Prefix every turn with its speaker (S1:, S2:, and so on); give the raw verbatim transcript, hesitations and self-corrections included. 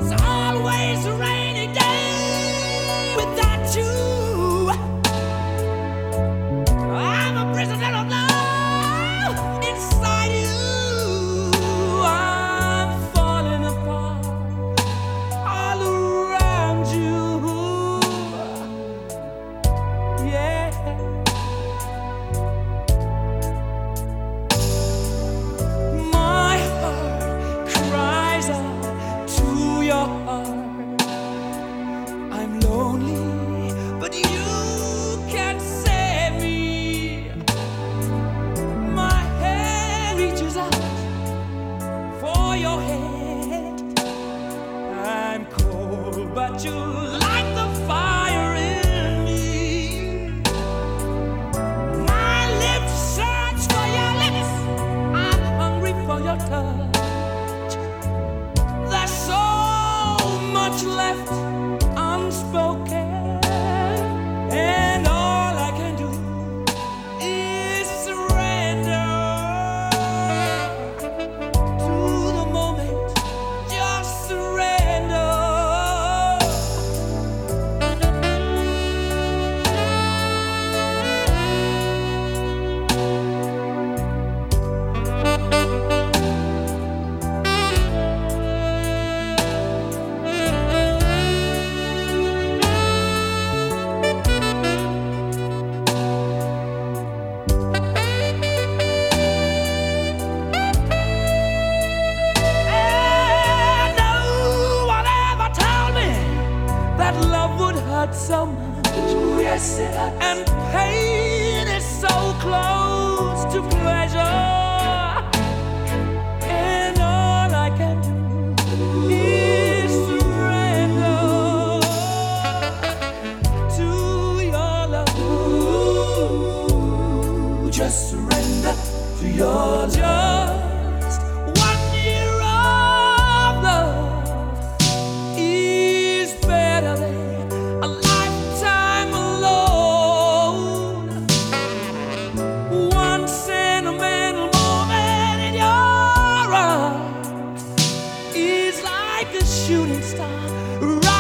S1: It's always a rainy day without you. I'm a prisoner of love inside you. I'm falling apart all around you. Yeah. My heart cries out to your heart. I'm lonely, but you can't save me. My hand reaches out for your head. I'm cold, but you light the fire in me. My lips search for your lips. I'm hungry for your touch. There's so much left unspoken, and all I can do is surrender to the moment. Just surrender. And no one ever told me that love would hurt so much. Yes, it hurts. And pain is so close to pleasure. And all I can do is surrender to your love. Ooh, just surrender to your love. Just one year of love is better than a lifetime alone. One sentimental moment in your arms is like a shooting star